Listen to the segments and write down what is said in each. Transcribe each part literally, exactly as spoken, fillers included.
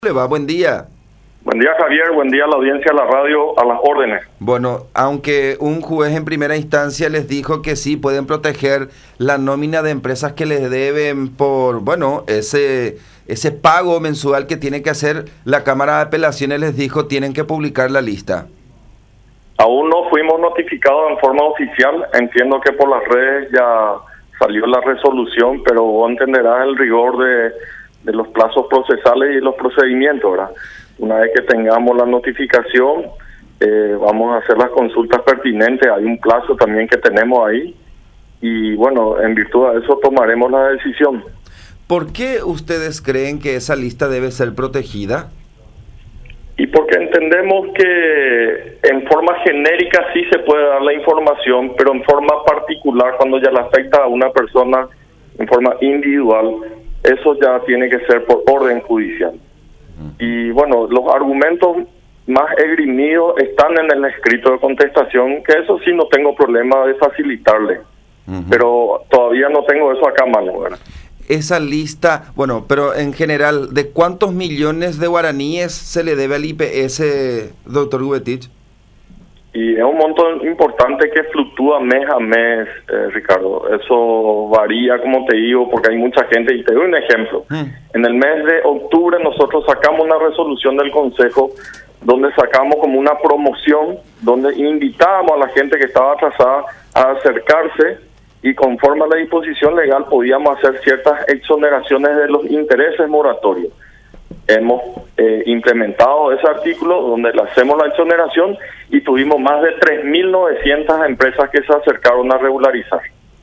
Le va, buen día. Buen día, Javier. Buen día a la audiencia, a la radio, a las órdenes. Bueno, aunque un juez en primera instancia les dijo que sí, pueden proteger la nómina de empresas que les deben por, bueno, ese, ese pago mensual que tiene que hacer, la Cámara de Apelaciones les dijo tienen que publicar la lista. Aún no fuimos notificados en forma oficial. Entiendo que por las redes ya salió la resolución, pero vos entenderás el rigor de... de los plazos procesales y los procedimientos, ¿verdad? Una vez que tengamos la notificación, eh, vamos a hacer las consultas pertinentes. Hay un plazo también que tenemos ahí y bueno, en virtud de eso tomaremos la decisión. ¿Por qué ustedes creen que esa lista debe ser protegida? Y porque entendemos que en forma genérica sí se puede dar la información, pero en forma particular, cuando ya le afecta a una persona en forma individual, eso ya tiene que ser por orden judicial. Y bueno, los argumentos más esgrimidos están en el escrito de contestación, que eso sí no tengo problema de facilitarle. Uh-huh. Pero todavía no tengo eso acá a mano, ¿verdad? Esa lista, bueno, pero en general, ¿de cuántos millones de guaraníes se le debe al I P S, doctor Gubetich? Y es un monto importante que fluctúa mes a mes, eh, Ricardo. Eso varía, como te digo, porque hay mucha gente. Y te doy un ejemplo. Mm. En el mes de octubre nosotros sacamos una resolución del Consejo donde sacamos como una promoción, donde invitábamos a la gente que estaba atrasada a acercarse y conforme a la disposición legal podíamos hacer ciertas exoneraciones de los intereses moratorios. Hemos eh, implementado ese artículo donde le hacemos la exoneración y tuvimos más de tres mil novecientas empresas que se acercaron a regularizar.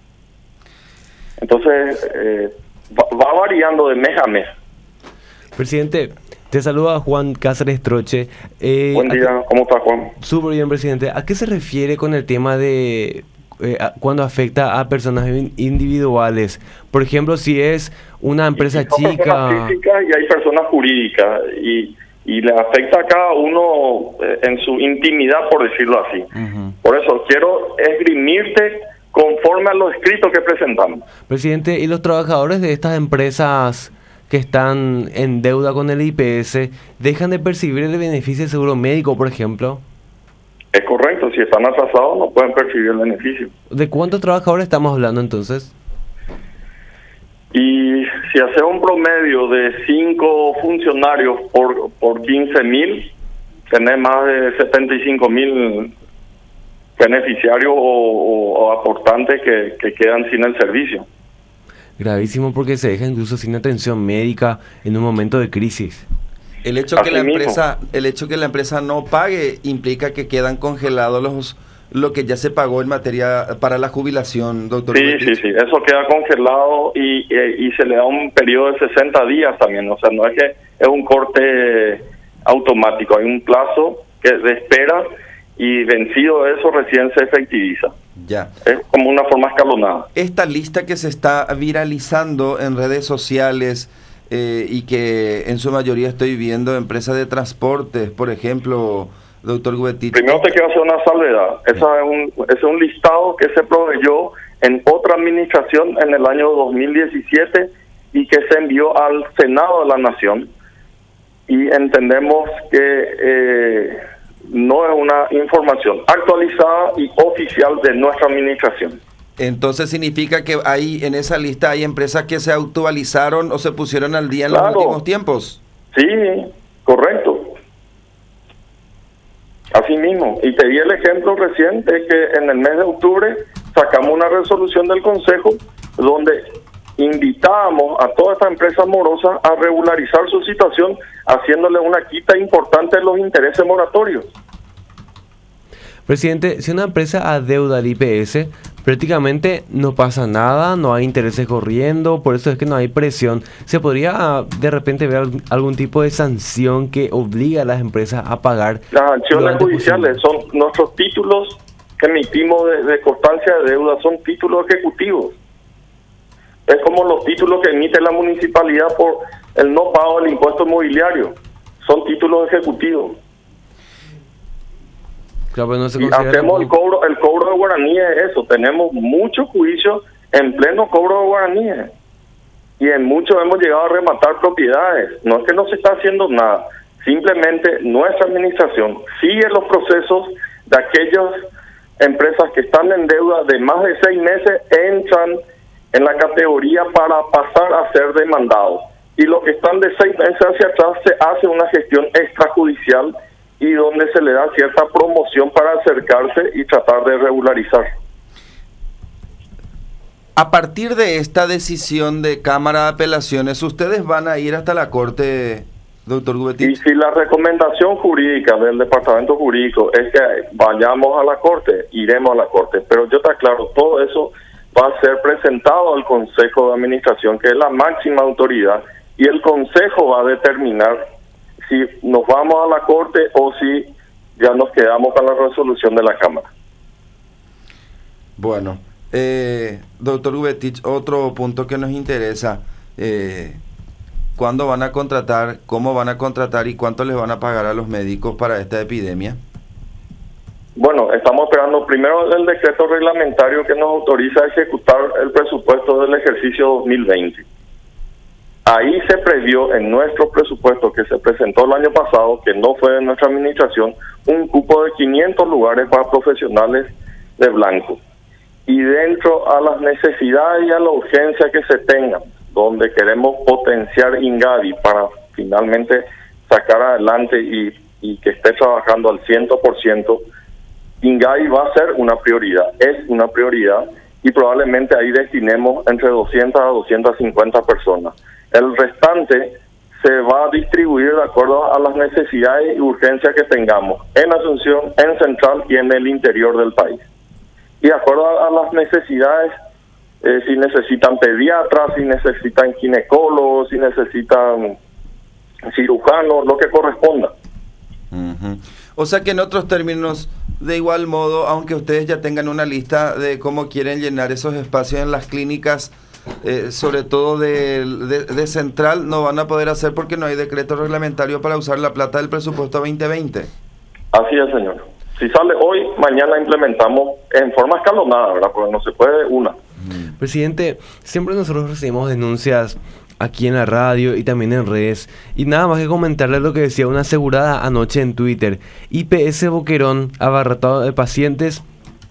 Entonces, eh, va, va variando de mes a mes. Presidente, te saluda Juan Cáceres Troche. Eh, Buen día, ¿cómo está, Juan? Súper bien, presidente. ¿A qué se refiere con el tema de eh, a, cuando afecta a personas individuales? Por ejemplo, si es una empresa y son chica... personas físicas y hay personas jurídicas, y, y le afecta a cada uno eh, en su intimidad, por decirlo así. Uh-huh. Por eso quiero esgrimirte conforme a lo escrito que presentamos. Presidente, ¿y los trabajadores de estas empresas que están en deuda con el I P S dejan de percibir el beneficio de seguro médico, por ejemplo? Es correcto, si están atrasados no pueden percibir el beneficio. ¿De cuántos trabajadores estamos hablando entonces? Y si hace un promedio de cinco funcionarios por, por quince mil, tenés más de setenta y cinco mil beneficiarios o, o, o aportantes que, que quedan sin el servicio. Gravísimo, porque se deja incluso sin atención médica en un momento de crisis. El hecho que la empresa, el hecho que la empresa no pague implica que quedan congelados los lo que ya se pagó en materia para la jubilación, doctor. Sí, sí, sí, eso queda congelado y, y, y se le da un periodo de sesenta días también. O sea, no es que es un corte automático, hay un plazo que de espera y vencido eso recién se efectiviza. Ya. Es como una forma escalonada. Esta lista que se está viralizando en redes sociales eh, y que en su mayoría estoy viendo empresas de transportes, por ejemplo, doctor Gubetich. Primero te quiero hacer una salvedad. Esa es un, ese es un listado que se proveyó en otra administración en el año dos mil diecisiete y que se envió al Senado de la Nación. Y entendemos que eh, no es una información actualizada y oficial de nuestra administración. Entonces significa que hay en esa lista hay empresas que se actualizaron o se pusieron al día en Claro. los últimos tiempos. Sí, correcto. Así mismo. Y te di el ejemplo reciente que en el mes de octubre sacamos una resolución del Consejo donde invitábamos a toda esta empresa morosa a regularizar su situación haciéndole una quita importante de los intereses moratorios. Presidente, si una empresa adeuda al I P S, prácticamente no pasa nada, no hay intereses corriendo, por eso es que no hay presión. ¿Se podría de repente ver algún tipo de sanción que obliga a las empresas a pagar? Las acciones judiciales son nuestros títulos que emitimos de, de constancia de deuda, son títulos ejecutivos. Es como los títulos que emite la municipalidad por el no pago del impuesto inmobiliario, son títulos ejecutivos. Claro, no se y hacemos como... el cobro el cobro de guaraníes, eso, tenemos muchos juicios en pleno cobro de guaraníes. y en muchos hemos llegado a rematar propiedades. No es que no se está haciendo nada, simplemente nuestra administración sigue los procesos de aquellas empresas que están en deuda de más de seis meses, entran en la categoría para pasar a ser demandados. Y los que están de seis meses hacia atrás se hace una gestión extrajudicial y donde se le da cierta promoción para acercarse y tratar de regularizar. A partir de esta decisión de Cámara de Apelaciones, ¿ustedes van a ir hasta la Corte, doctor Gubetich? Y si la recomendación jurídica del Departamento Jurídico es que vayamos a la Corte, iremos a la Corte. Pero yo te aclaro, todo eso va a ser presentado al Consejo de Administración, que es la máxima autoridad, y el Consejo va a determinar si nos vamos a la Corte o si ya nos quedamos con la resolución de la Cámara. Bueno, eh, doctor Gubetich, otro punto que nos interesa, eh, ¿cuándo van a contratar, cómo van a contratar y cuánto les van a pagar a los médicos para esta epidemia? Bueno, estamos esperando primero el decreto reglamentario que nos autoriza a ejecutar el presupuesto del ejercicio dos mil veinte. Ahí se previó en nuestro presupuesto que se presentó el año pasado, que no fue de nuestra administración, un cupo de quinientos lugares para profesionales de blanco. Y dentro a las necesidades y a la urgencia que se tengan, donde queremos potenciar Ingavi para finalmente sacar adelante y, y que esté trabajando al cien por ciento, Ingavi va a ser una prioridad, es una prioridad, y probablemente ahí destinemos entre doscientas a doscientas cincuenta personas. El restante se va a distribuir de acuerdo a las necesidades y urgencias que tengamos en Asunción, en Central y en el interior del país. Y de acuerdo a, a las necesidades, eh, si necesitan pediatras, si necesitan ginecólogos, si necesitan cirujanos, lo que corresponda. Uh-huh. O sea que en otros términos, de igual modo, aunque ustedes ya tengan una lista de cómo quieren llenar esos espacios en las clínicas, eh, sobre todo de, de, de Central, no van a poder hacer porque no hay decreto reglamentario para usar la plata del presupuesto veinte veinte. Así es, señor. Si sale hoy, mañana implementamos en forma escalonada, ¿verdad? Porque no se puede una. Presidente, siempre nosotros recibimos denuncias aquí en la radio y también en redes, y nada más que comentarle lo que decía una asegurada anoche en Twitter: I P S Boquerón abarrotado de pacientes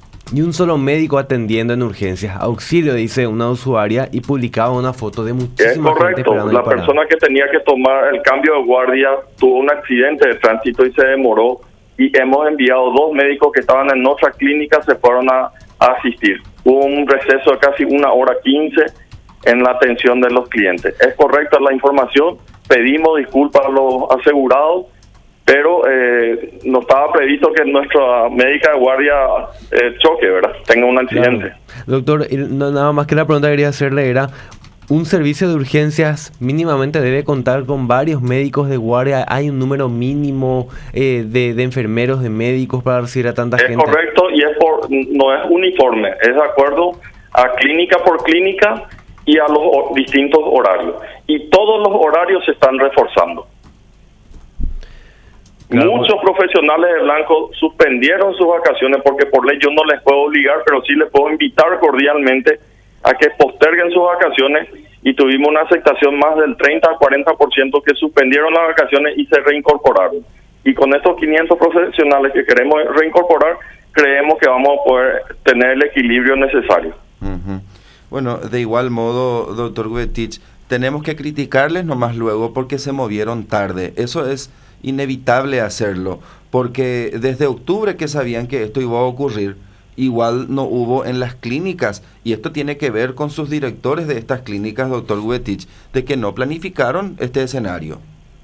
y un solo médico atendiendo en urgencias. Auxilio, dice una usuaria, y publicaba una foto de muchísima gente. Es correcto, la persona que tenía que tomar el cambio de guardia tuvo un accidente de tránsito y se demoró, y hemos enviado dos médicos que estaban en otra clínica, se fueron a, a asistir. Hubo un receso de casi una hora quince en la atención de los clientes. Es correcta la información, pedimos disculpas a los asegurados, pero eh, no estaba previsto que nuestra médica de guardia eh, choque, ¿verdad? Tenga un accidente. Claro. Doctor, no, nada más que la pregunta que quería hacerle era: ¿un servicio de urgencias mínimamente debe contar con varios médicos de guardia? ¿Hay un número mínimo eh, de, de enfermeros, de médicos para recibir a tanta es gente? Es correcto, y es por, no es uniforme, es de acuerdo a clínica por clínica y a los distintos horarios. Y todos los horarios se están reforzando. Claro. Muchos profesionales de blanco suspendieron sus vacaciones porque por ley yo no les puedo obligar, pero sí les puedo invitar cordialmente a que posterguen sus vacaciones, y tuvimos una aceptación más del treinta a cuarenta por ciento que suspendieron las vacaciones y se reincorporaron. Y con estos quinientos profesionales que queremos reincorporar, creemos que vamos a poder tener el equilibrio necesario. Uh-huh. Bueno, de igual modo, doctor Gubetich, tenemos que criticarles nomás luego porque se movieron tarde. Eso es inevitable hacerlo, porque desde octubre que sabían que esto iba a ocurrir, igual no hubo en las clínicas, y esto tiene que ver con sus directores de estas clínicas, doctor Gubetich, de que no planificaron este escenario.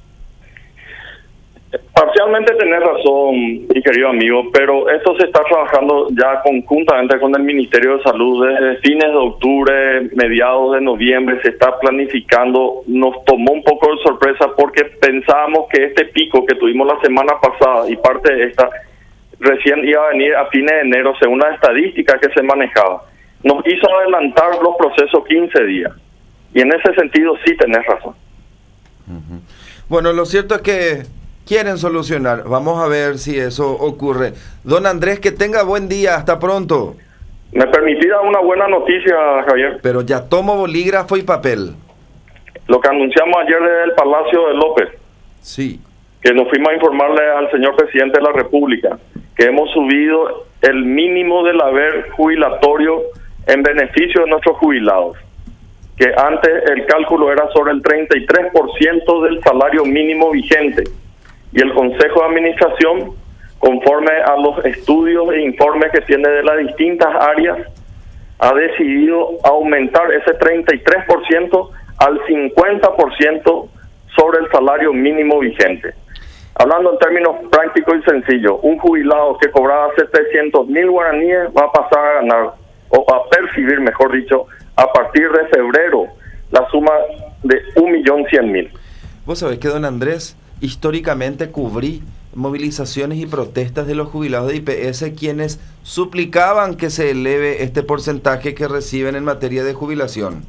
Parcialmente tenés razón, mi querido amigo, pero esto se está trabajando ya conjuntamente con el Ministerio de Salud desde fines de octubre, mediados de noviembre, se está planificando. Nos tomó un poco de sorpresa porque pensábamos que este pico que tuvimos la semana pasada y parte de esta recién iba a venir a fines de enero, según la estadística que se manejaba. Nos hizo adelantar los procesos quince días, y en ese sentido sí tenés razón. Uh-huh. Bueno, lo cierto es que quieren solucionar. Vamos a ver si eso ocurre. Don Andrés, que tenga buen día. Hasta pronto. ¿Me permitís dar una buena noticia, Javier? Pero ya tomo bolígrafo y papel. lo que anunciamos ayer desde el Palacio de López, Sí. que nos fuimos a informarle al señor presidente de la República, que hemos subido el mínimo del haber jubilatorio en beneficio de nuestros jubilados, que antes el cálculo era sobre el treinta y tres por ciento del salario mínimo vigente, y el Consejo de Administración, conforme a los estudios e informes que tiene de las distintas áreas, ha decidido aumentar ese treinta y tres por ciento al cincuenta por ciento sobre el salario mínimo vigente. Hablando en términos prácticos y sencillos, un jubilado que cobraba setecientos mil guaraníes va a pasar a ganar, o a percibir, mejor dicho, a partir de febrero, la suma de un millón cien mil. Vos sabés que, don Andrés, históricamente cubrí movilizaciones y protestas de los jubilados de I P S quienes suplicaban que se eleve este porcentaje que reciben en materia de jubilación.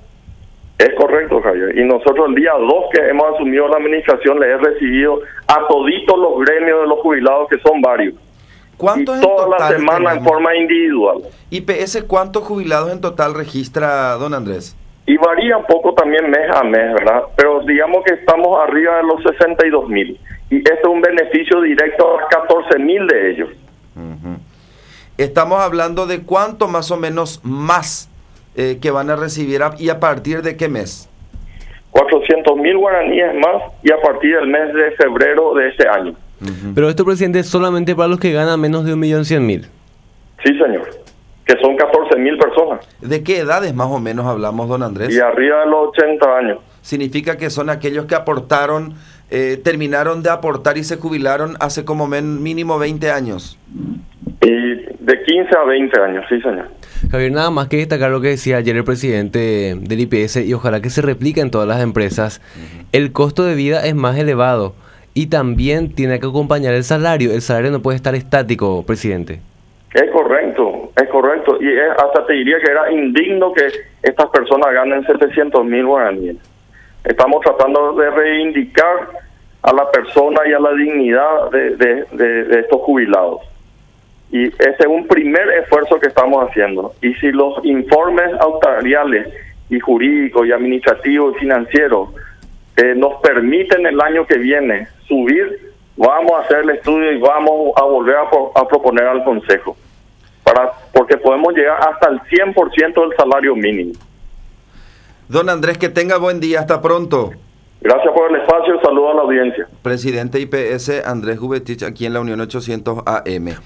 Es correcto, Javier. Y nosotros el día dos que hemos asumido la administración le he recibido a toditos los gremios de los jubilados, que son varios. ¿Cuántos y toda la semana tenemos? En forma individual. I P S, ¿cuántos jubilados en total registra, don Andrés? Y varía un poco también mes a mes, ¿verdad? Pero digamos que estamos arriba de los sesenta y dos mil. Y este es un beneficio directo a catorce mil de ellos. Uh-huh. Estamos hablando de cuánto más o menos más eh, que van a recibir a, y a partir de qué mes. cuatrocientos mil guaraníes más y a partir del mes de febrero de este año. Uh-huh. Pero esto, presidente, es solamente para los que ganan menos de un millón cien mil. Sí, señor. Que son catorce mil personas. ¿De qué edades más o menos hablamos, don Andrés? Y arriba de los ochenta años. Significa que son aquellos que aportaron, eh, terminaron de aportar y se jubilaron hace como men, mínimo veinte años. Y de quince a veinte años, sí, señor. Javier, nada más que destacar lo que decía ayer el presidente del I P S, y ojalá que se replique en todas las empresas. Uh-huh. El costo de vida es más elevado y también tiene que acompañar el salario. El salario no puede estar estático, presidente. Es correcto, es correcto. Y es, hasta te diría que era indigno que estas personas ganen setecientos mil guaraníes. Estamos tratando de reivindicar a la persona y a la dignidad de, de, de, de estos jubilados. Y ese es un primer esfuerzo que estamos haciendo. Y si los informes actuariales y jurídicos y administrativos y financieros eh, nos permiten el año que viene subir, vamos a hacer el estudio y vamos a volver a, pro, a proponer al Consejo, para porque podemos llegar hasta el cien por ciento del salario mínimo. Don Andrés, que tenga buen día, hasta pronto. Gracias por el espacio, saludo a la audiencia. Presidente I P S Andrés Jubetich, aquí en la Unión ochocientos A M.